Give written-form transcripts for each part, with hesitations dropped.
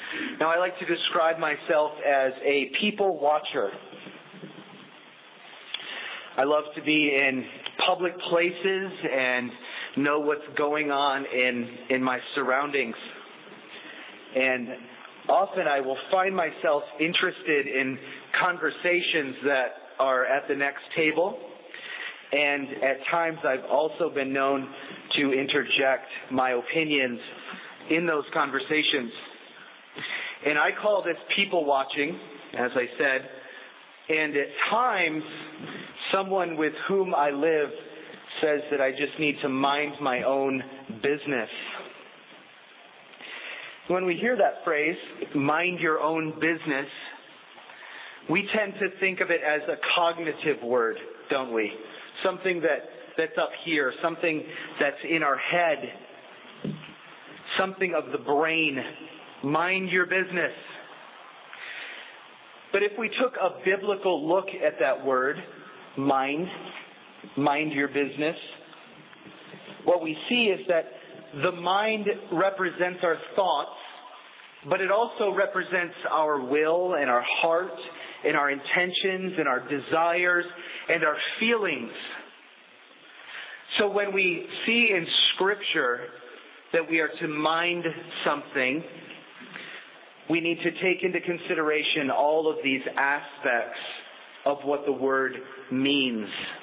Now, I like to describe myself as a people watcher. I love to be in public places and know what's going on in my surroundings. And often I will find myself interested in conversations that are at the next table. And at times I've also been known to interject my opinions in those conversations. And I call this people watching, as I said. And at times, someone with whom I live says that I just need to mind my own business. When we hear that phrase, mind your own business, we tend to think of it as a cognitive word, don't we? Something that's up here, something that's in our head, something of the brain. Mind your business. But if we took a biblical look at that word, mind your business, what we see is that the mind represents our thoughts, but it also represents our will and our heart and our intentions and our desires and our feelings. So when we see in Scripture that we are to mind something, we need to take into consideration all of these aspects of what the word means.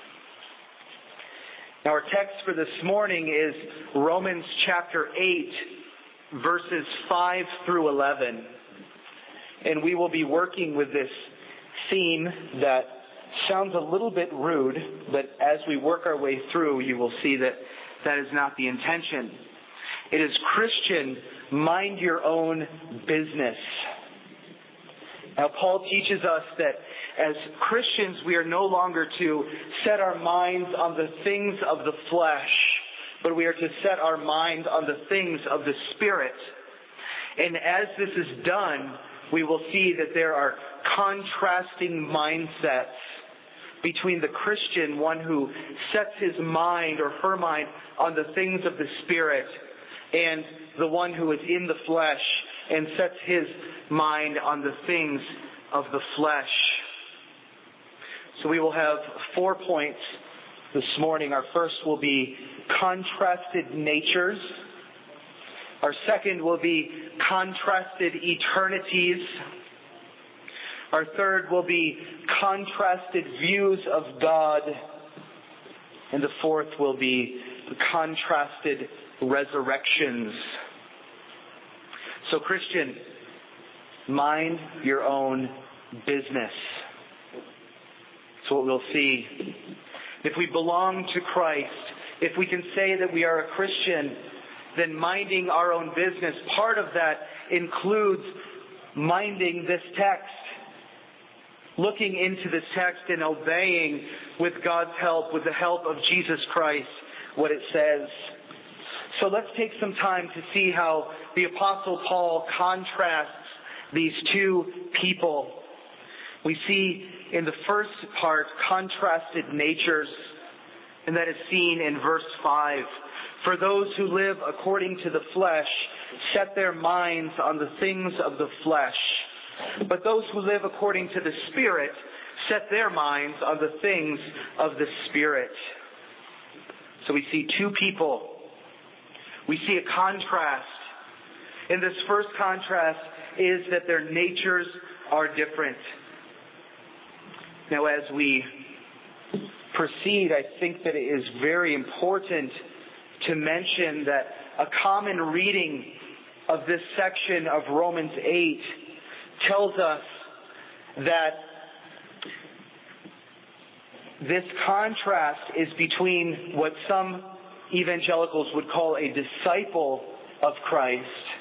Now, our text for this morning is Romans chapter 8, verses 5 through 11. And we will be working with this theme that sounds a little bit rude, but as we work our way through, you will see that that is not the intention. It is Christian, mind your own business. Now, Paul teaches us that as Christians, we are no longer to set our minds on the things of the flesh, but we are to set our minds on the things of the Spirit. And as this is done, we will see that there are contrasting mindsets between the Christian, one who sets his mind or her mind on the things of the Spirit, and the one who is in the flesh and sets his mind on the things of the flesh. So we will have 4 points this morning. Our first will be contrasted natures. Our second will be contrasted eternities. Our third will be contrasted views of God. And the fourth will be contrasted resurrections. So, Christian, mind your own business. That's what we'll see. If we belong to Christ, if we can say that we are a Christian, then minding our own business, part of that includes minding this text, looking into this text and obeying with God's help, with the help of Jesus Christ, what it says. So let's take some time to see how the Apostle Paul contrasts these two people. We see in the first part contrasted natures, and that is seen in verse 5. For those who live according to the flesh set their minds on the things of the flesh, but those who live according to the Spirit set their minds on the things of the Spirit. So we see two people. We see a contrast. And this first contrast is that their natures are different. Now, as we proceed, I think that it is very important to mention that a common reading of this section of Romans 8 tells us that this contrast is between what some evangelicals would call a disciple of Christ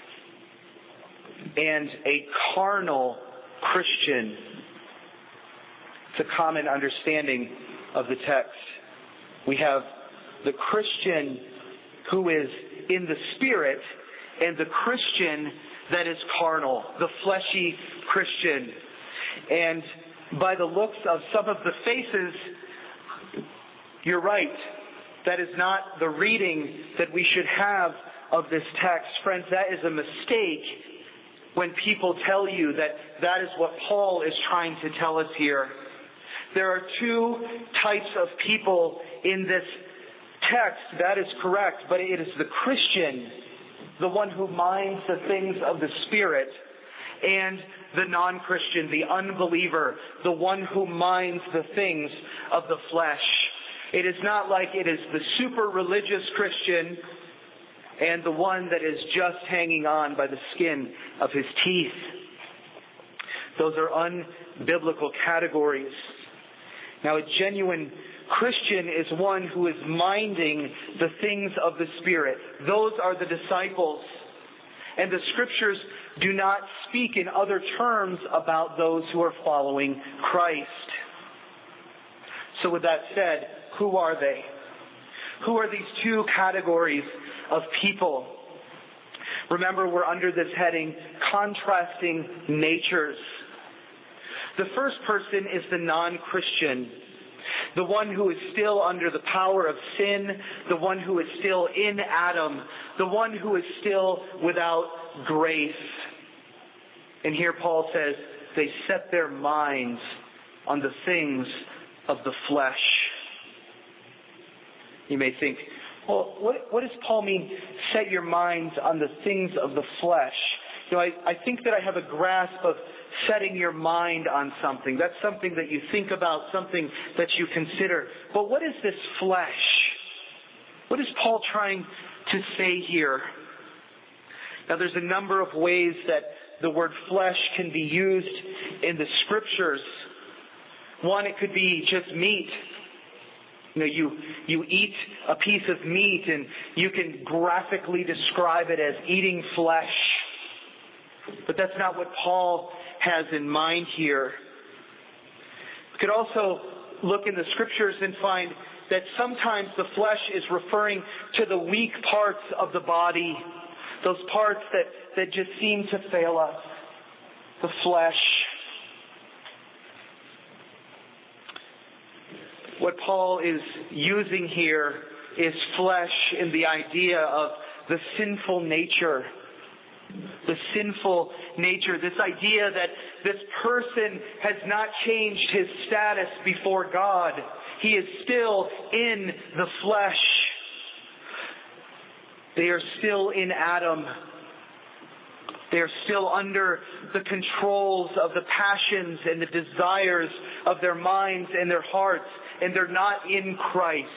and a carnal Christian. It's a common understanding of the text. We have the Christian who is in the Spirit and the Christian that is carnal, the fleshy Christian. And by the looks of some of the faces, you're right. That is not the reading that we should have of this text. Friends, that is a mistake when people tell you that that is what Paul is trying to tell us here. There are two types of people in this text. That is correct, but it is the Christian, the one who minds the things of the Spirit, and the non-Christian, the unbeliever, the one who minds the things of the flesh. It is not like it is the super religious Christian and the one that is just hanging on by the skin of his teeth. Those are unbiblical categories. Now, a genuine Christian is one who is minding the things of the Spirit. Those are the disciples. And the Scriptures do not speak in other terms about those who are following Christ. So with that said, who are they? Who are these two categories of people? Remember, we're under this heading, contrasting natures. The first person is the non-Christian, the one who is still under the power of sin, the one who is still in Adam, the one who is still without grace. And here Paul says, they set their minds on the things of the flesh. You may think, well, what does Paul mean, set your minds on the things of the flesh? You know, I think that I have a grasp of setting your mind on something. That's something that you think about, something that you consider. But what is this flesh? What is Paul trying to say here? Now, there's a number of ways that the word flesh can be used in the Scriptures. One, it could be just meat. You know, you eat a piece of meat and you can graphically describe it as eating flesh. But that's not what Paul has in mind here. We could also look in the Scriptures and find that sometimes the flesh is referring to the weak parts of the body, those parts that just seem to fail us, the flesh. What Paul is using here is flesh in the idea of the sinful nature. The sinful nature, this idea that this person has not changed his status before God. He is still in the flesh. They are still in Adam. They are still under the controls of the passions and the desires of their minds and their hearts, and they're not in Christ.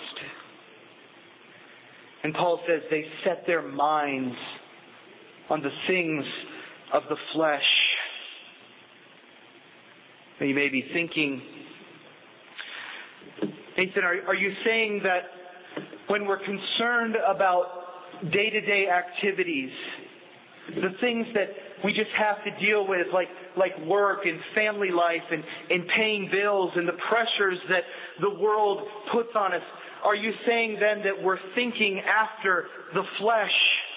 And Paul says they set their minds on the things of the flesh. Now you may be thinking, Nathan, are you saying that when we're concerned about day-to-day activities, the things that we just have to deal with, like work and family life and paying bills and the pressures that the world puts on us, are you saying then that we're thinking after the flesh?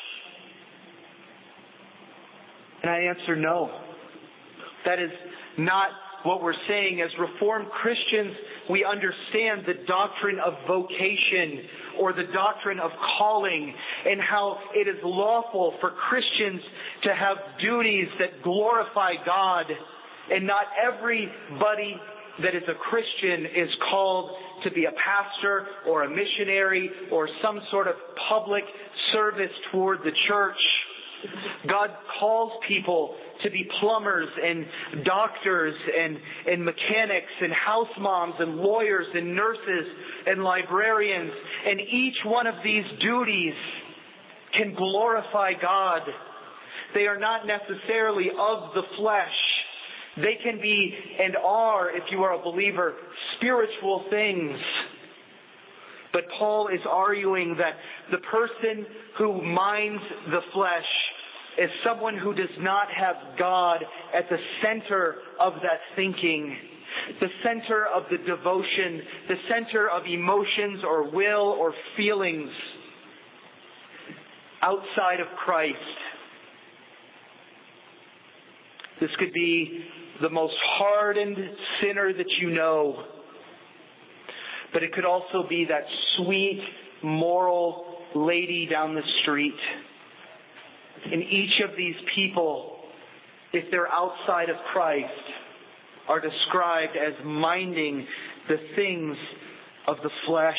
And I answer no. That is not what we're saying. As Reformed Christians, we understand the doctrine of vocation or the doctrine of calling and how it is lawful for Christians to have duties that glorify God. And not everybody that is a Christian is called to be a pastor or a missionary or some sort of public service toward the church. God calls people to be plumbers and doctors and mechanics and house moms and lawyers and nurses and librarians. And each one of these duties can glorify God. They are not necessarily of the flesh. They can be and are, if you are a believer, spiritual things. But Paul is arguing that the person who minds the flesh is someone who does not have God at the center of that thinking, the center of the devotion, the center of emotions or will or feelings outside of Christ. This could be the most hardened sinner that you know. But it could also be that sweet, moral lady down the street. And each of these people if they're outside of Christ, are described as minding the things of the flesh.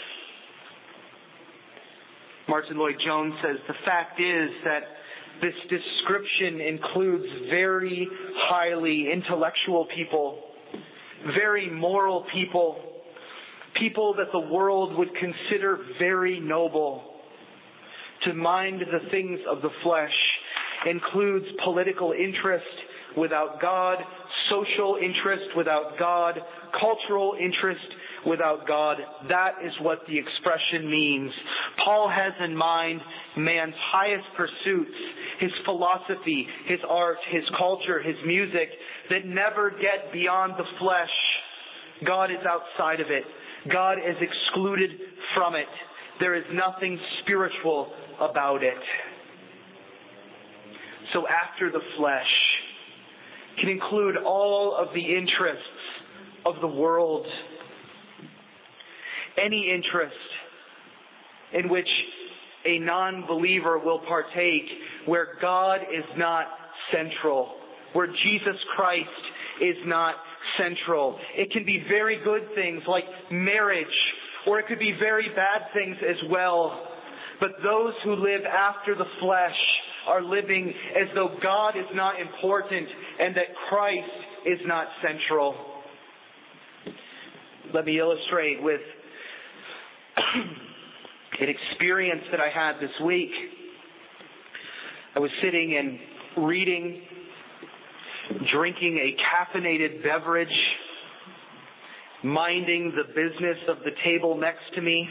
Martin Lloyd-Jones says, the fact is that this description includes very highly intellectual people, very moral people, people that the world would consider very noble. To mind the things of the flesh includes political interest without God, social interest without God, cultural interest without God. That is what the expression means. Paul has in mind man's highest pursuits, his philosophy, his art, his culture, his music, that never get beyond the flesh. God is outside of it. God is excluded from it. There is nothing spiritual about it. So after the flesh can include all of the interests of the world. Any interest in which a non-believer will partake where God is not central, where Jesus Christ is not central. It can be very good things like marriage, or it could be very bad things as well. But those who live after the flesh are living as though God is not important and that Christ is not central. Let me illustrate with an experience that I had this week. I was sitting and reading, drinking a caffeinated beverage, minding the business of the table next to me.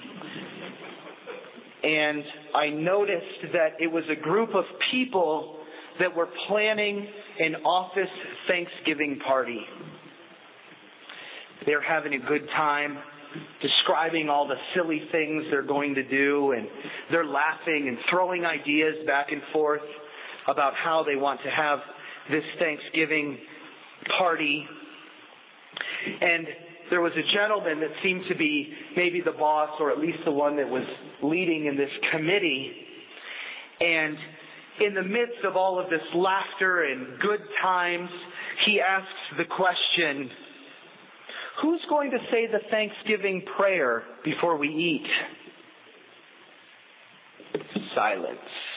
And I noticed that it was a group of people that were planning an office Thanksgiving party. They're having a good time, describing all the silly things they're going to do, and they're laughing and throwing ideas back and forth about how they want to have this Thanksgiving party. And there was a gentleman that seemed to be maybe the boss, or at least the one that was leading in this committee. And in the midst of all of this laughter and good times, he asks the question, who's going to say the Thanksgiving prayer before we eat? Silence.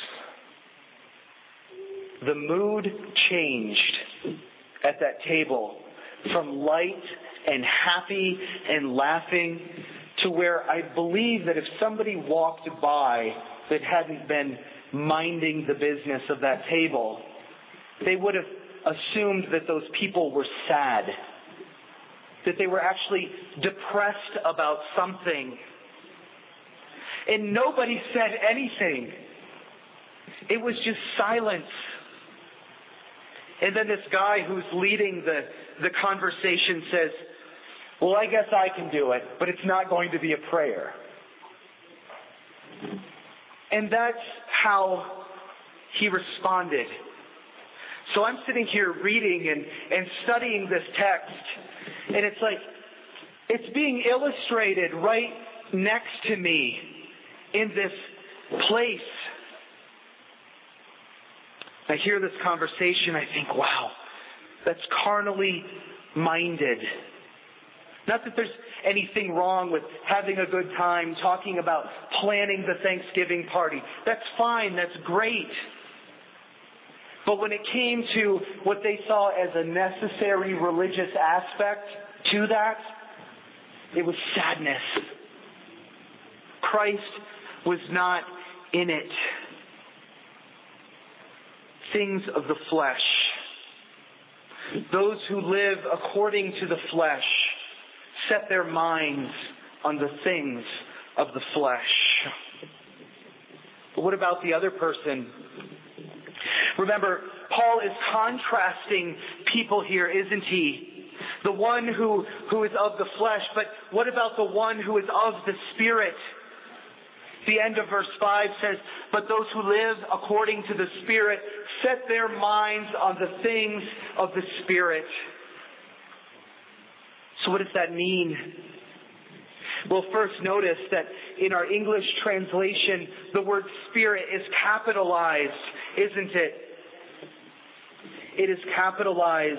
The mood changed at that table from light and happy and laughing to where I believe that if somebody walked by that hadn't been minding the business of that table, they would have assumed that those people were sad, that they were actually depressed about something. And nobody said anything. It was just silence. And then this guy who's leading the conversation says, well, I guess I can do it, but it's not going to be a prayer. And that's how he responded. So I'm sitting here reading and studying this text, and it's like, it's being illustrated right next to me in this place. I hear this conversation, I think, wow, that's carnally minded. Not that there's anything wrong with having a good time, talking about planning the Thanksgiving party. That's fine, that's great. But when it came to what they saw as a necessary religious aspect to that, it was sadness. Christ was not in it. Things of the flesh. Those who live according to the flesh set their minds on the things of the flesh. But what about the other person? Remember, Paul is contrasting people here, isn't he? The one who is of the flesh, but what about the one who is of the Spirit? The end of verse 5 says, but those who live according to the Spirit set their minds on the things of the Spirit. So what does that mean? Well, first notice that in our English translation, the word Spirit is capitalized, isn't it? it is capitalized.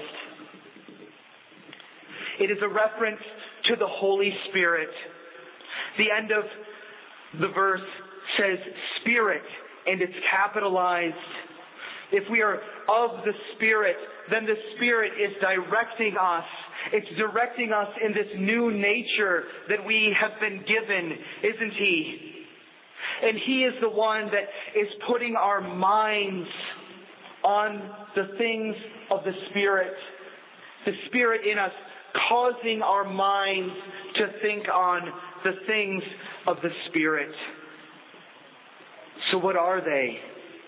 It is a reference to the Holy Spirit. The end of the verse says Spirit, and it's capitalized. If we are of the Spirit, then the Spirit is directing us. It's directing us in this new nature that we have been given, isn't He? And He is the one that is putting our minds on the things of the Spirit. The Spirit in us causing our minds to think on the things of the Spirit. So what are they?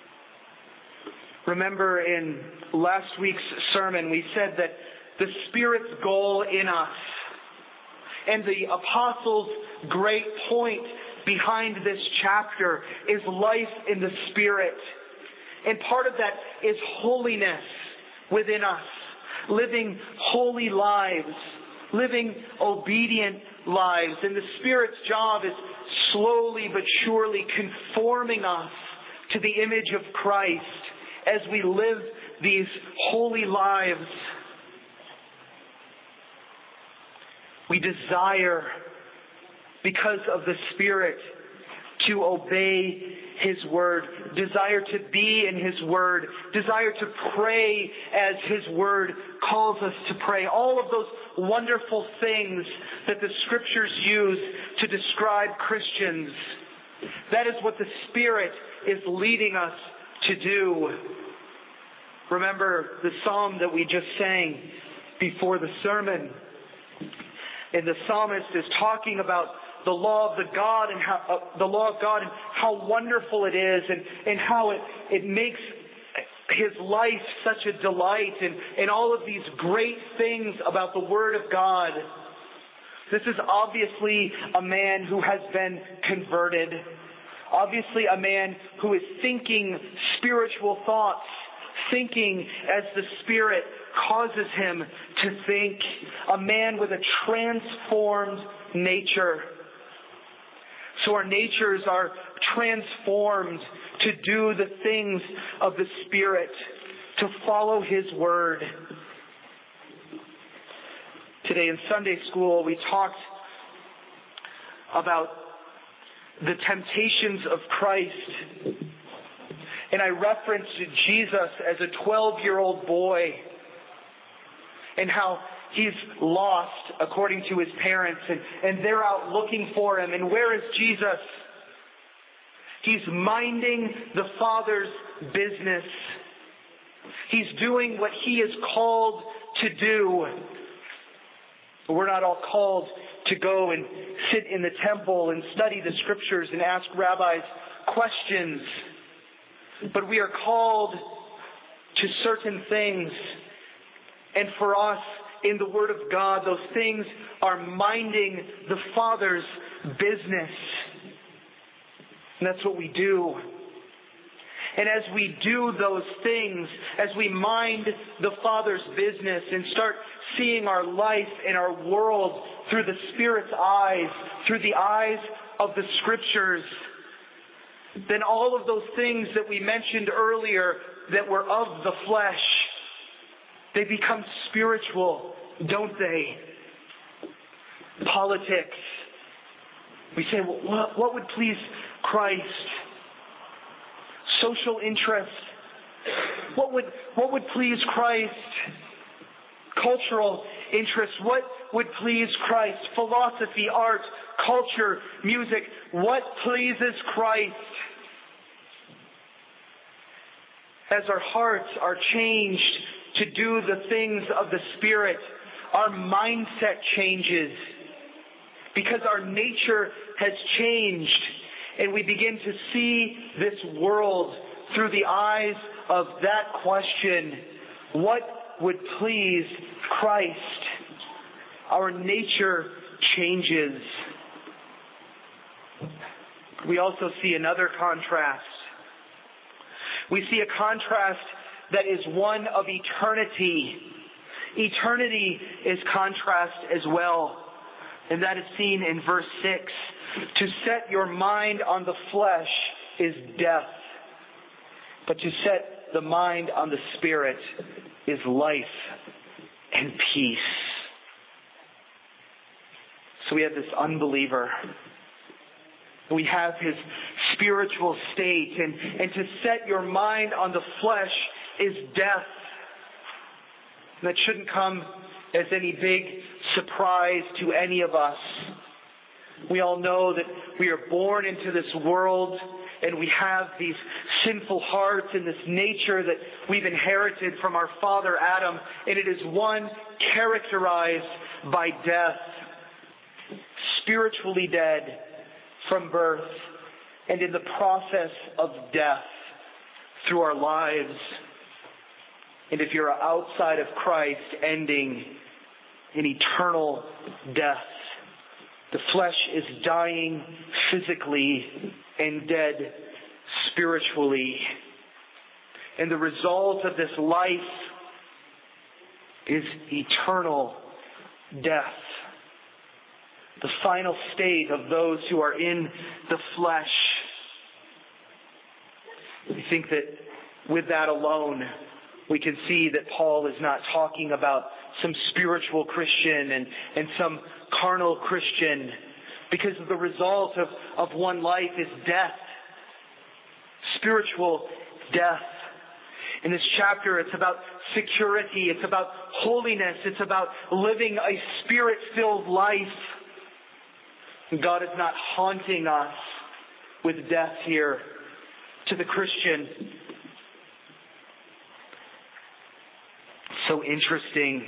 Remember in last week's sermon we said that the Spirit's goal in us and the Apostles' great point behind this chapter is life in the Spirit. And part of that is holiness within us. Living holy lives. Living obedient lives. And the Spirit's job is slowly but surely conforming us to the image of Christ as we live these holy lives. We desire, because of the Spirit, to obey His Word, desire to be in His Word, desire to pray as His Word calls us to pray. All of those wonderful things that the Scriptures use to describe Christians. That is what the Spirit is leading us to do. Remember the psalm that we just sang before the sermon. And the psalmist is talking about the law of God and how wonderful it is, and how it makes his life such a delight, and all of these great things about the Word of God. This is obviously a man who has been converted. Obviously a man who is thinking spiritual thoughts, thinking as the Spirit causes him to think. A man with a transformed nature. So our natures are transformed to do the things of the Spirit, to follow His Word. Today in Sunday school we talked about the temptations of Christ. And I referenced Jesus as a 12-year-old boy and how he's lost according to his parents, and they're out looking for him. And where is Jesus? He's minding the Father's business. He's doing what He is called to do. But we're not all called to go and sit in the temple and study the Scriptures and ask rabbis questions. But we are called to certain things. And for us, in the Word of God, those things are minding the Father's business. And that's what we do. And as we do those things, as we mind the Father's business and start seeing our life and our world through the Spirit's eyes, through the eyes of the Scriptures, then all of those things that we mentioned earlier that were of the flesh, they become spiritual, don't they? Politics. We say, well, what would please Christ? Social interest. What would please Christ? Cultural interest. What would please Christ? Philosophy, art, culture, music. What pleases Christ? As our hearts are changed to do the things of the Spirit, our mindset changes because our nature has changed, and we begin to see this world through the eyes of that question: what would please Christ? Our nature changes. We also see another contrast. We see a contrast that is one of eternity. Eternity is contrast as well. And that is seen in verse 6. To set your mind on the flesh is death, but to set the mind on the Spirit is life and peace. So we have this unbeliever. We have his spiritual state. And to set your mind on the flesh is death. And that shouldn't come as any big surprise to any of us. We all know that we are born into this world and we have these sinful hearts and this nature that we've inherited from our father Adam, and it is one characterized by death. Spiritually dead from birth, and in the process of death through our lives. And if you're outside of Christ, ending in eternal death. The flesh is dying physically and dead spiritually. And the result of this life is eternal death. The final state of those who are in the flesh. I think that with that alone, we can see that Paul is not talking about some spiritual Christian and some carnal Christian, because the result of one life is death. Spiritual death. In this chapter, it's about security, it's about holiness, it's about living a Spirit-filled life. God is not haunting us with death here to the Christian. So interesting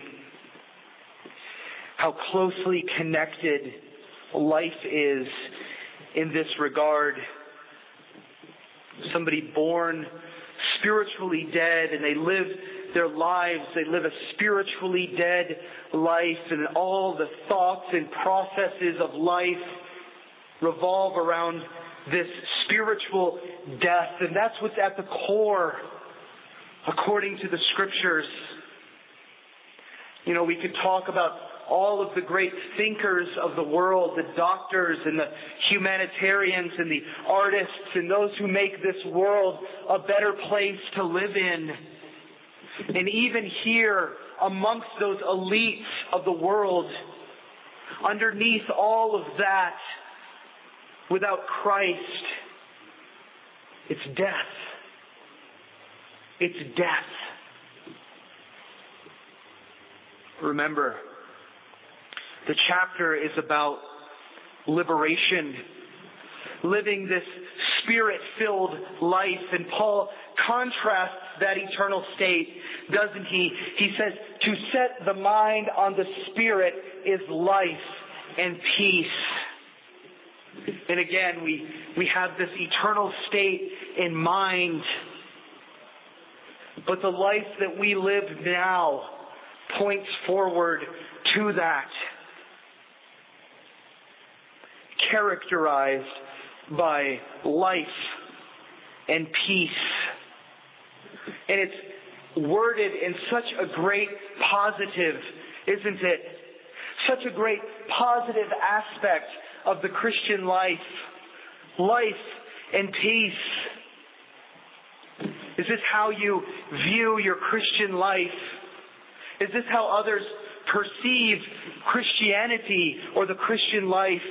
how closely connected life is in this regard. Somebody born spiritually dead, and they live their lives, they live a spiritually dead life, and all the thoughts and processes of life revolve around this spiritual death. And that's what's at the core, according to the Scriptures. You know, we could talk about all of the great thinkers of the world, the doctors and the humanitarians and the artists and those who make this world a better place to live in. And even here, amongst those elites of the world, underneath all of that, without Christ, it's death. It's death. Remember, the chapter is about liberation, living this Spirit-filled life. And Paul contrasts that eternal state, doesn't he? He says, to set the mind on the Spirit is life and peace. And again, we have this eternal state in mind. But the life that we live now points forward to that. Characterized by life and peace. And it's worded in such a great positive, isn't it? Such a great positive aspect of the Christian life. Life and peace. Is this how you view your Christian life? Is this how others perceive Christianity or the Christian life?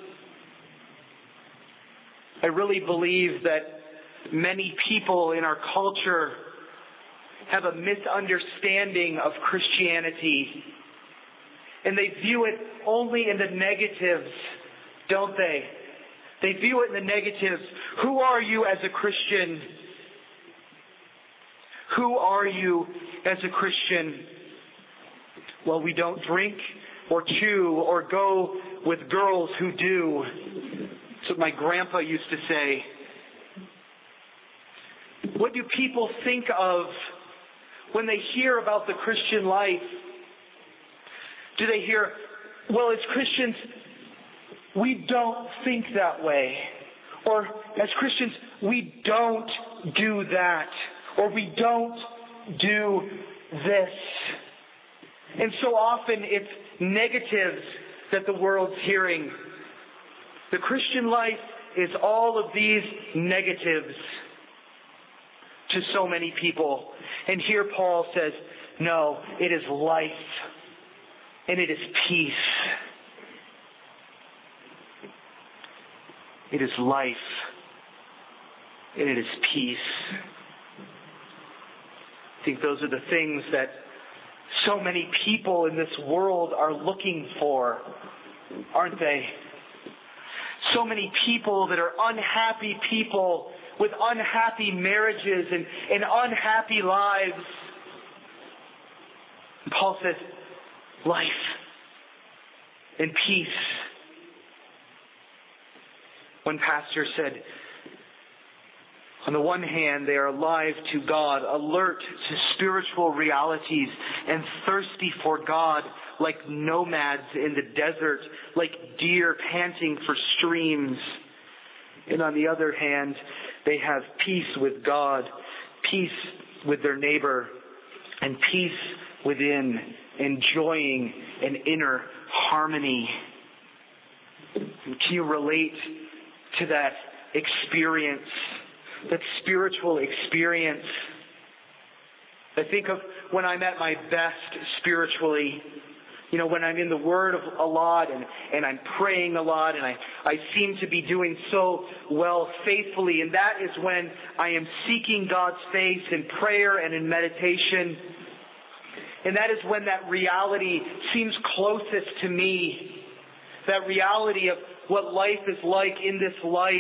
I really believe that many people in our culture have a misunderstanding of Christianity. And they view it only in the negatives, don't they? They view it in the negatives. Who are you as a Christian? Who are you as a Christian? Well, we don't drink or chew or go with girls who do. That's what my grandpa used to say. What do people think of when they hear about the Christian life? Do they hear, well, as Christians, we don't think that way. Or as Christians, we don't do that. Or we don't do this. And so often it's negatives that the world's hearing. The Christian life is all of these negatives. to so many people. And here Paul says, no, it is life and it is peace. It is life and it is peace. I think those are the things that so many people in this world are looking for, aren't they? So many people that are unhappy people with unhappy marriages and unhappy lives. And Paul says, life and peace. One pastor said, on the one hand, they are alive to God, alert to spiritual realities, and thirsty for God like nomads in the desert, like deer panting for streams. And on the other hand, they have peace with God, peace with their neighbor, and peace within, enjoying an inner harmony. Can you relate to that experience? That spiritual experience? I think of when I'm at my best spiritually, when I'm in the Word a lot and I'm praying a lot and I seem to be doing so well faithfully. And that is when I am seeking God's face in prayer and in meditation. And that is when that reality seems closest to me. That reality of what life is like in this life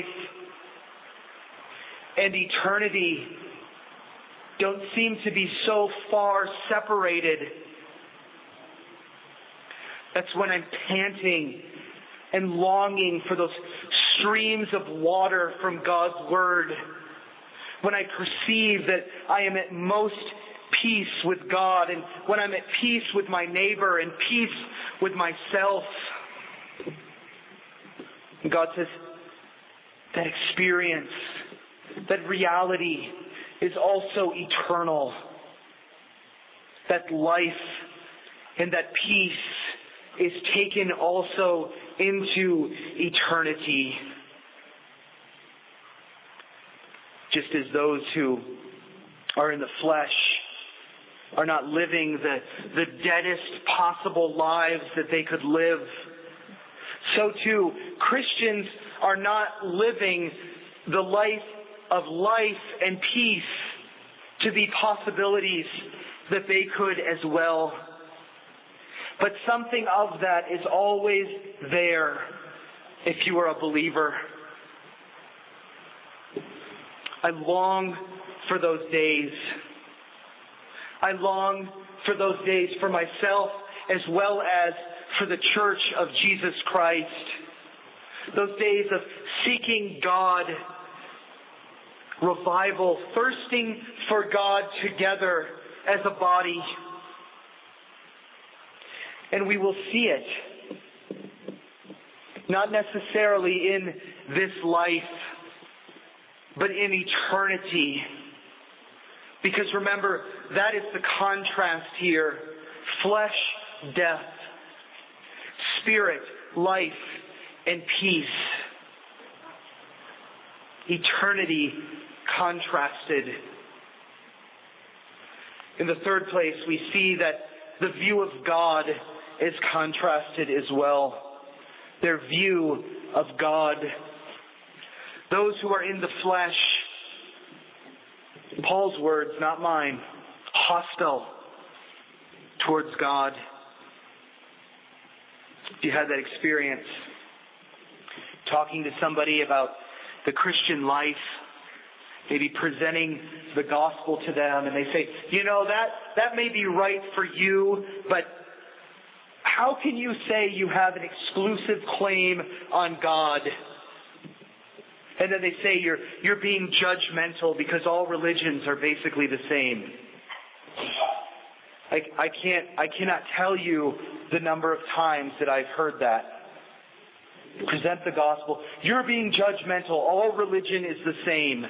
and eternity don't seem to be so far separated. That's when I'm panting and longing for those streams of water from God's Word. When I perceive that I am at most peace with God, and when I'm at peace with my neighbor and peace with myself. And God says, that experience, that reality is also eternal. That life and that peace is taken also into eternity. Just as those who are in the flesh are not living the deadest possible lives that they could live, so too Christians are not living the life of life and peace to the possibilities that they could as well. But something of that is always there if you are a believer. I long for those days. I long for those days for myself as well as for the Church of Jesus Christ. Those days of seeking God, revival, thirsting for God together as a body. And we will see it. Not necessarily in this life, but in eternity. Because remember, that is the contrast here. Flesh, death. Spirit, life, and peace. Eternity contrasted. In the third place, we see that the view of God is contrasted as well. Their view of God. Those who are in the flesh, Paul's words, not mine, hostile towards God. If you had that experience, talking to somebody about the Christian life, maybe presenting the gospel to them, and they say, that may be right for you, but how can you say you have an exclusive claim on God? And then they say you're being judgmental because all religions are basically the same. I cannot tell you the number of times that I've heard that. Present the gospel. You're being judgmental. All religion is the same.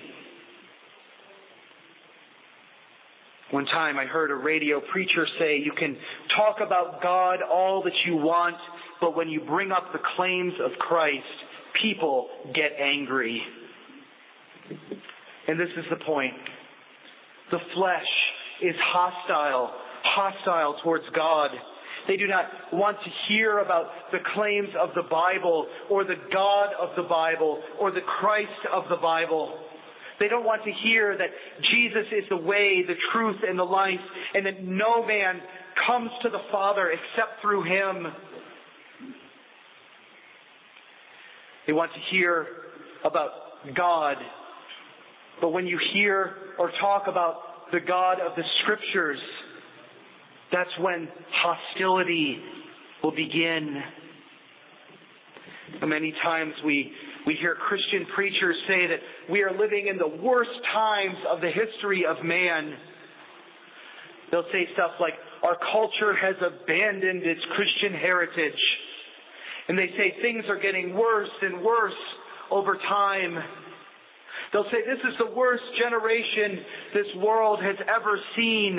One time I heard a radio preacher say, you can talk about God all that you want, but when you bring up the claims of Christ, people get angry. And this is the point. The flesh is hostile towards God. They do not want to hear about the claims of the Bible or the God of the Bible or the Christ of the Bible. They don't want to hear that Jesus is the way, the truth, and the life, and that no man comes to the Father except through Him. They want to hear about God. But when you hear or talk about the God of the Scriptures, that's when hostility will begin. Many times we hear Christian preachers say that we are living in the worst times of the history of man. They'll say stuff like, our culture has abandoned its Christian heritage. And they say things are getting worse and worse over time. They'll say this is the worst generation this world has ever seen.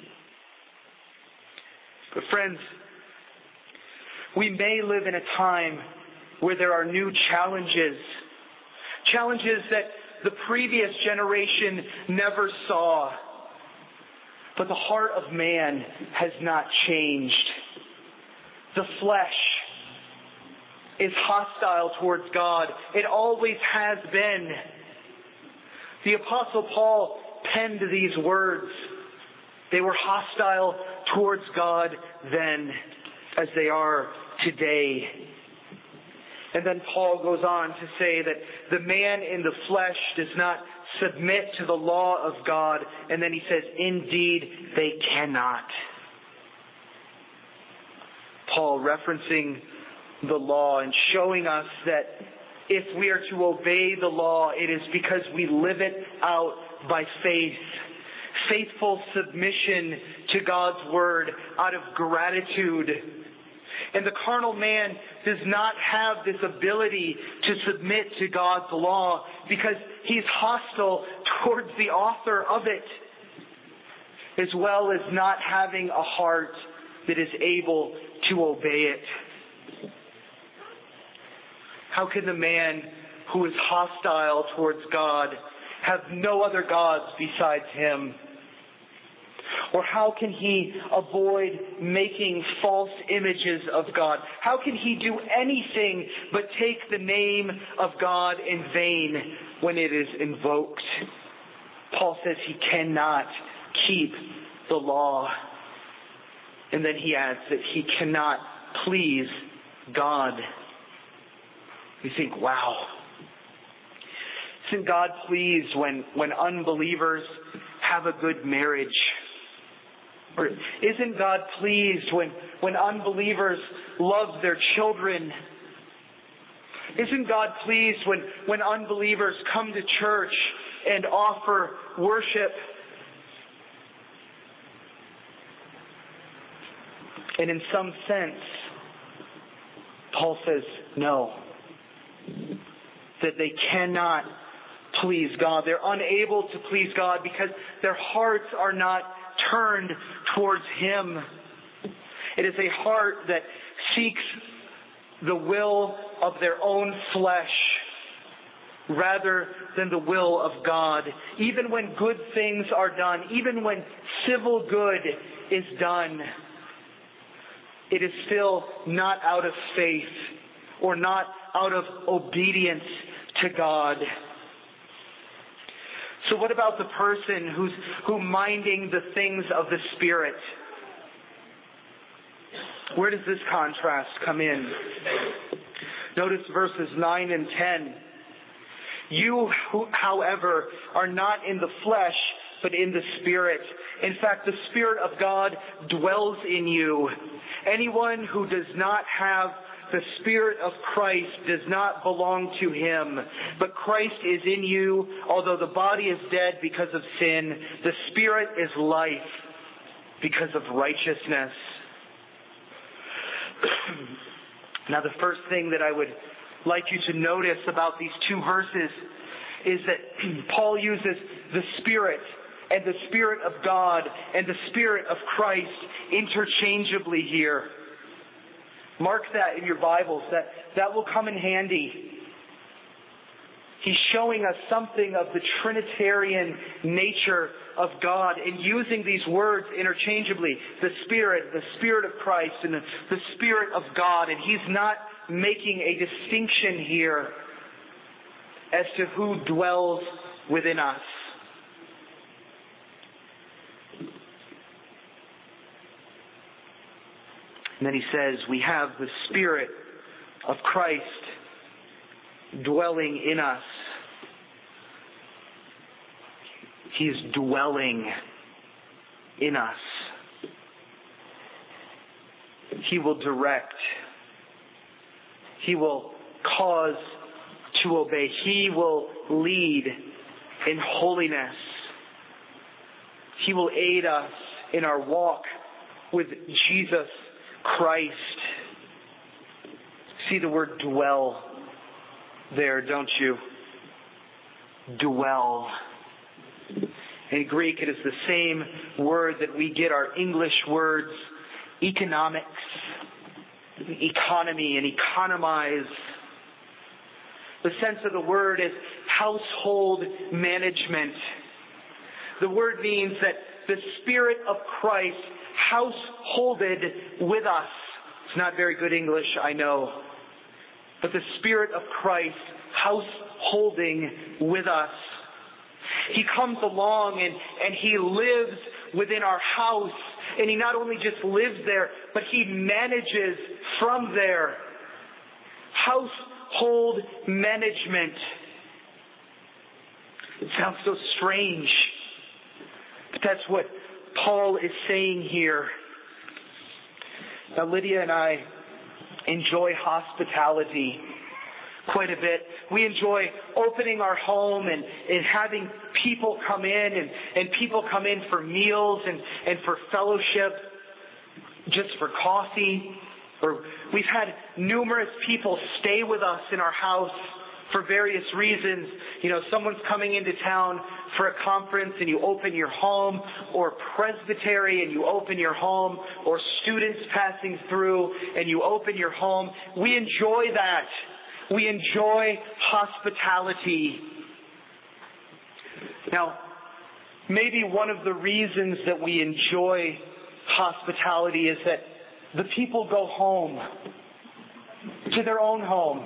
But friends, we may live in a time where there are new challenges. Challenges that the previous generation never saw. But the heart of man has not changed. The flesh is hostile towards God. It always has been. The Apostle Paul penned these words. They were hostile towards God then as they are today. And then Paul goes on to say that the man in the flesh does not submit to the law of God. And then he says, indeed, they cannot. Paul referencing the law and showing us that if we are to obey the law, it is because we live it out by faith. Faithful submission to God's word out of gratitude. And the carnal man does not have this ability to submit to God's law because he's hostile towards the author of it, as well as not having a heart that is able to obey it. How can the man who is hostile towards God have no other gods besides Him? Or how can he avoid making false images of God? How can he do anything but take the name of God in vain when it is invoked? Paul says he cannot keep the law. And then he adds that he cannot please God. You think, wow. Isn't God pleased when unbelievers have a good marriage? Or isn't God pleased when unbelievers love their children? Isn't God pleased when unbelievers come to church and offer worship? And in some sense, Paul says no. That they cannot please God. They're unable to please God because their hearts are not turned towards Him. It is a heart that seeks the will of their own flesh rather than the will of God. Even when good things are done, even when civil good is done, it is still not out of faith or not out of obedience to God. So what about the person who's minding the things of the Spirit? Where does this contrast come in? Notice verses 9 and 10. You, however, are not in the flesh, but in the Spirit. In fact, the Spirit of God dwells in you. Anyone who does not have the Spirit of Christ does not belong to Him. But Christ is in you. Although the body is dead because of sin, the Spirit is life because of righteousness. Now, the first thing that I would like you to notice about these two verses is that Paul uses the Spirit and the Spirit of God and the Spirit of Christ interchangeably here. Mark that in your Bibles. That will come in handy. He's showing us something of the Trinitarian nature of God and using these words interchangeably. The Spirit of Christ, and the Spirit of God. And He's not making a distinction here as to who dwells within us. And then he says, we have the Spirit of Christ dwelling in us. He is dwelling in us. He will direct. He will cause to obey. He will lead in holiness. He will aid us in our walk with Jesus Christ. See the word dwell there, don't you? Dwell. In Greek, it is the same word that we get our English words economics, economy, and economize. The sense of the word is household management. The word means that the Spirit of Christ householded with us. It's not very good English, I know. But the Spirit of Christ householding with us. He comes along and He lives within our house. And He not only just lives there, but He manages from there. Household management. It sounds so strange. But that's what Paul is saying here. Now, Lydia and I enjoy hospitality quite a bit. We enjoy opening our home and having people come in and people come in for meals and for fellowship, just for coffee. Or we've had numerous people stay with us in our house for various reasons. You know, someone's coming into town for a conference and you open your home, or presbytery and you open your home, or students passing through and you open your home. We enjoy that. We enjoy hospitality. Now, maybe one of the reasons that we enjoy hospitality is that the people go home, to their own home.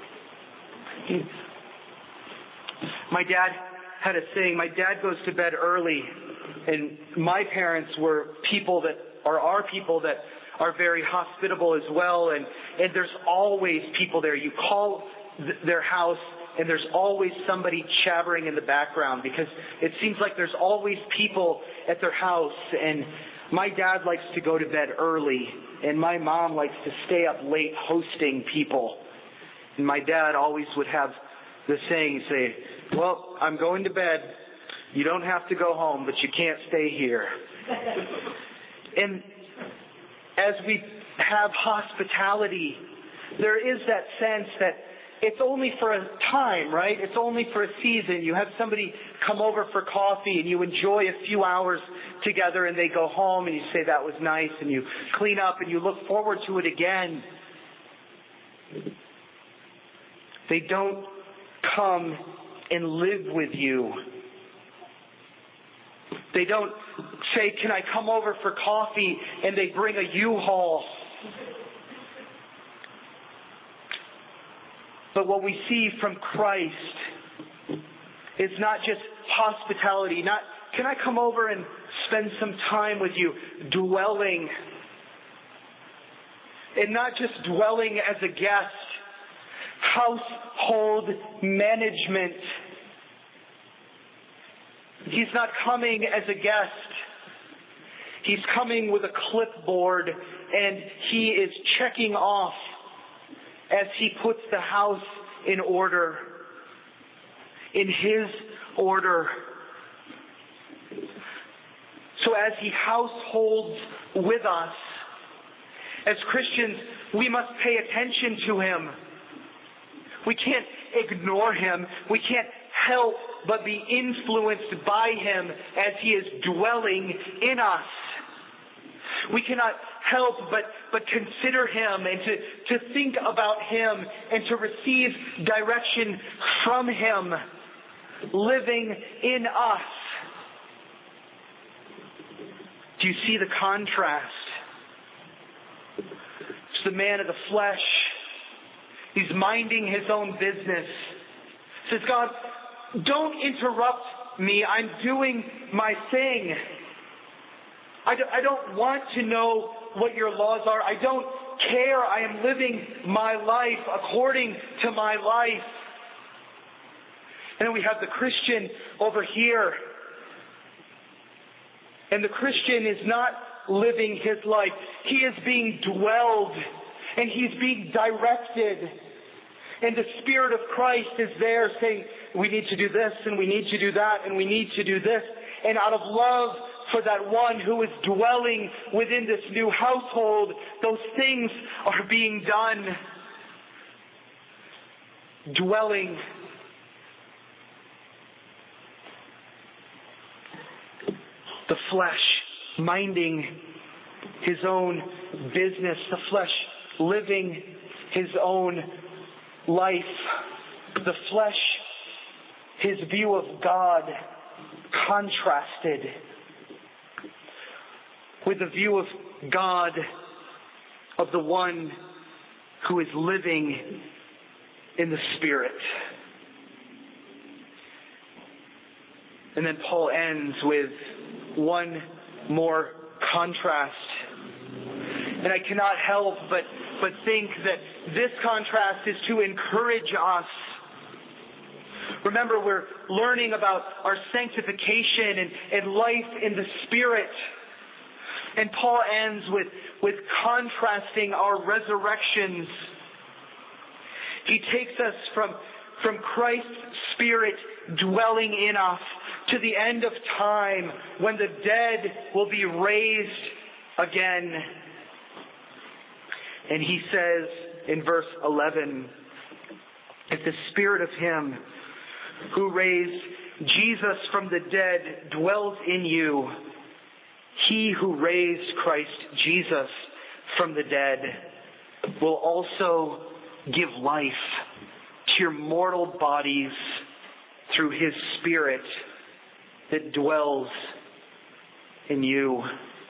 My dad had a saying, my dad goes to bed early, and my parents were people that are very hospitable as well, and there's always people there. You call their house and there's always somebody chattering in the background because it seems like there's always people at their house. And my dad likes to go to bed early, and my mom likes to stay up late hosting people. And my dad always would have the saying, say, well, I'm going to bed. You don't have to go home, but you can't stay here. And as we have hospitality, there is that sense that it's only for a time, right? It's only for a season. You have somebody come over for coffee and you enjoy a few hours together, and they go home and you say that was nice, and you clean up and you look forward to it again. They don't come and live with you. They don't say, can I come over for coffee? And they bring a U-Haul. But what we see from Christ is not just hospitality, not, can I come over and spend some time with you, dwelling. And not just dwelling as a guest, household management. He's not coming as a guest. He's coming with a clipboard, and he is checking off as he puts the house in order, in his order. So as he households with us, as Christians, we must pay attention to him. We can't ignore him. We can't help but be influenced by him as he is dwelling in us. We cannot help but consider Him and to think about Him and to receive direction from Him living in us. Do you see the contrast? It's the man of the flesh. He's minding his own business. Says, God, don't interrupt me. I'm doing my thing. I don't want to know what your laws are. I don't care. I am living my life according to my life. And then we have the Christian over here. And the Christian is not living his life. He is being dwelled and he's being directed. And the Spirit of Christ is there saying, we need to do this and we need to do that and we need to do this. And out of love for that one who is dwelling within this new household, those things are being done. Dwelling. The flesh minding his own business, the flesh living his own life, the flesh, his view of God contrasted with the view of God of the one who is living in the Spirit. And then Paul ends with one more contrast. And I cannot help but think that this contrast is to encourage us. Remember, we're learning about our sanctification and life in the Spirit. And Paul ends with contrasting our resurrections. He takes us from Christ's Spirit dwelling in us to the end of time when the dead will be raised again. And he says in verse 11, if the Spirit of Him who raised Jesus from the dead dwells in you, He who raised Christ Jesus from the dead will also give life to your mortal bodies through His Spirit that dwells in you.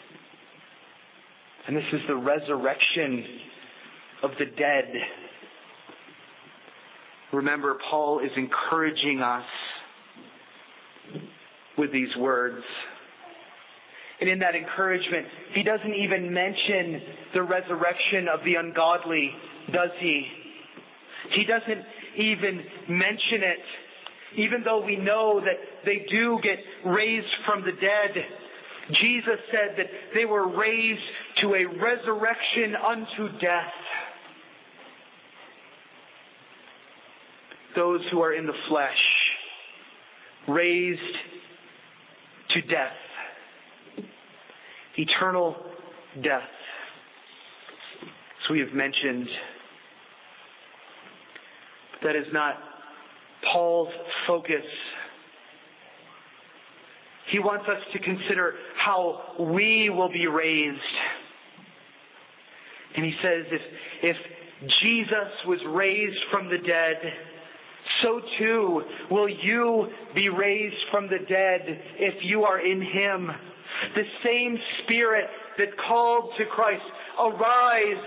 And this is the resurrection of the dead. Remember, Paul is encouraging us with these words. And in that encouragement, he doesn't even mention the resurrection of the ungodly, does he? He doesn't even mention it. Even though we know that they do get raised from the dead, Jesus said that they were raised to a resurrection unto death. Those who are in the flesh, raised to death. Eternal death. As we have mentioned, that is not Paul's focus. He wants us to consider how we will be raised. And he says, if Jesus was raised from the dead, so too will you be raised from the dead if you are in Him. The same Spirit that called to Christ, arise,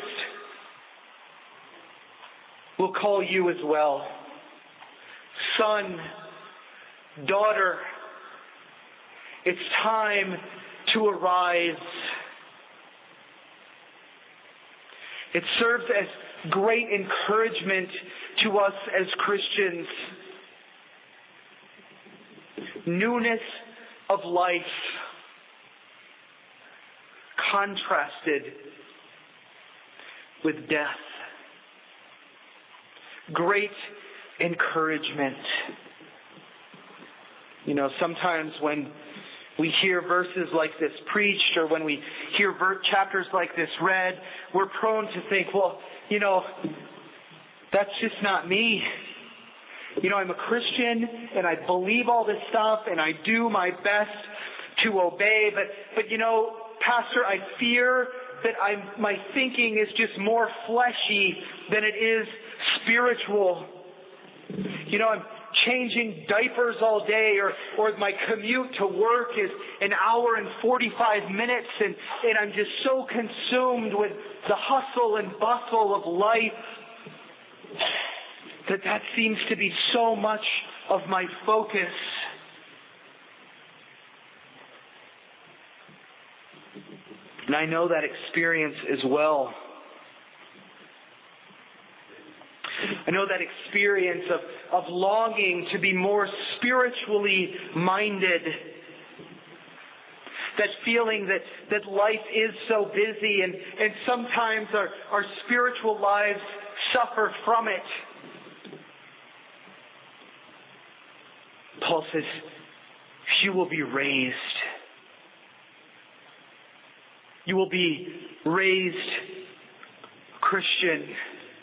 will call you as well. Son, daughter, it's time to arise. It serves as great encouragement to us as Christians. Newness of life contrasted with death. Great encouragement. You know, sometimes when we hear verses like this preached or when we hear chapters like this read, we're prone to think, well, you know, that's just not me. You know, I'm a Christian and I believe all this stuff and I do my best to obey, but you know, Pastor, I fear that my thinking is just more fleshy than it is spiritual. I'm changing diapers all day, or my commute to work is an hour and 45 minutes, and I'm just so consumed with the hustle and bustle of life that seems to be so much of my focus. And I know that experience as well. I know that experience of longing to be more spiritually minded. That feeling that life is so busy, and sometimes our spiritual lives suffer from it. Paul says, you will be raised. You will be raised Christian.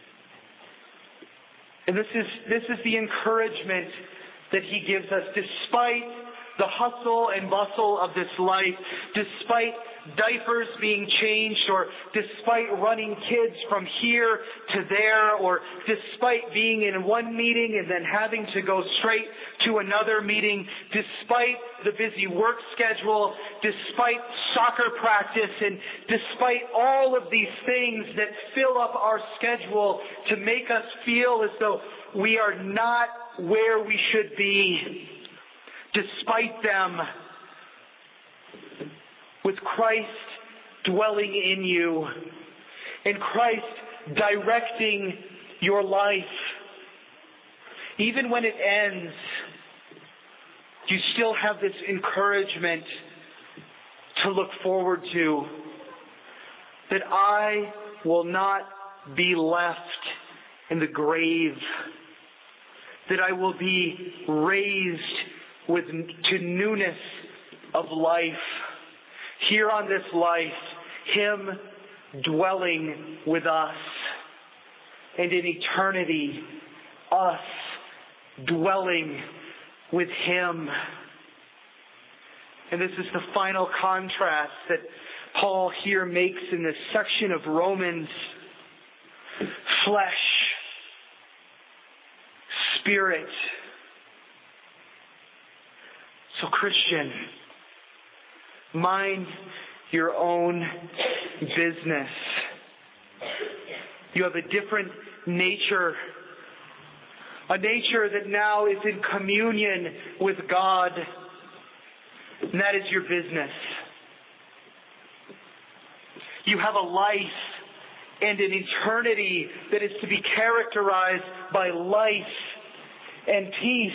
And this is the encouragement that he gives us, despite the hustle and bustle of this life, despite diapers being changed, or despite running kids from here to there, or despite being in one meeting and then having to go straight to another meeting, despite the busy work schedule, despite soccer practice, and despite all of these things that fill up our schedule to make us feel as though we are not where we should be. Despite them, with Christ dwelling in you and Christ directing your life, even when it ends, you still have this encouragement to look forward to, that I will not be left in the grave, that I will be raised to newness of life. Here on this life, Him dwelling with us. And in eternity, us dwelling with Him. And this is the final contrast that Paul here makes in this section of Romans. Flesh, spirit. So Christian, mind your own business. You have a different nature. A nature that now is in communion with God. And that is your business. You have a life and an eternity that is to be characterized by life and peace.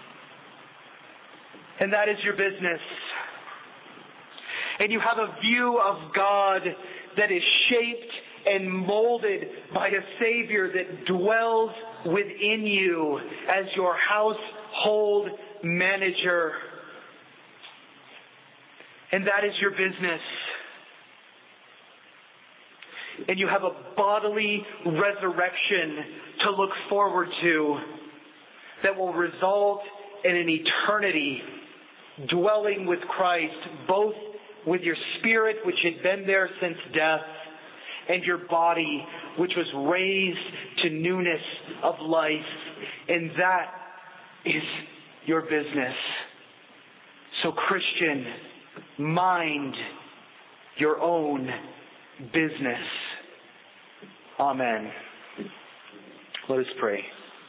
And that is your business. And you have a view of God that is shaped and molded by a Savior that dwells within you as your household manager. And that is your business. And you have a bodily resurrection to look forward to that will result in an eternity dwelling with Christ, both with your spirit, which had been there since death, and your body, which was raised to newness of life. And that is your business. So Christian, mind your own business. Amen. Let us pray.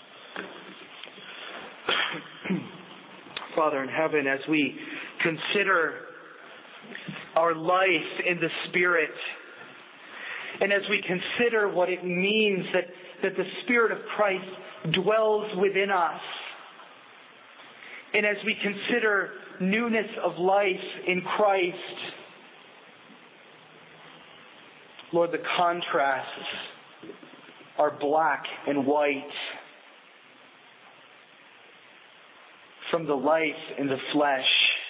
Father in heaven, as we consider our life in the Spirit, and as we consider what it means that the Spirit of Christ dwells within us, and as we consider newness of life in Christ, Lord, the contrasts are black and white from the life in the flesh.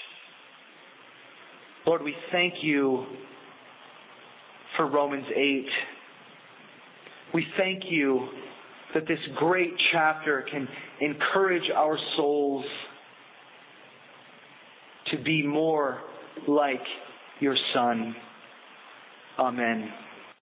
Lord, we thank you for Romans 8. We thank you that this great chapter can encourage our souls to be more like your Son. Amen.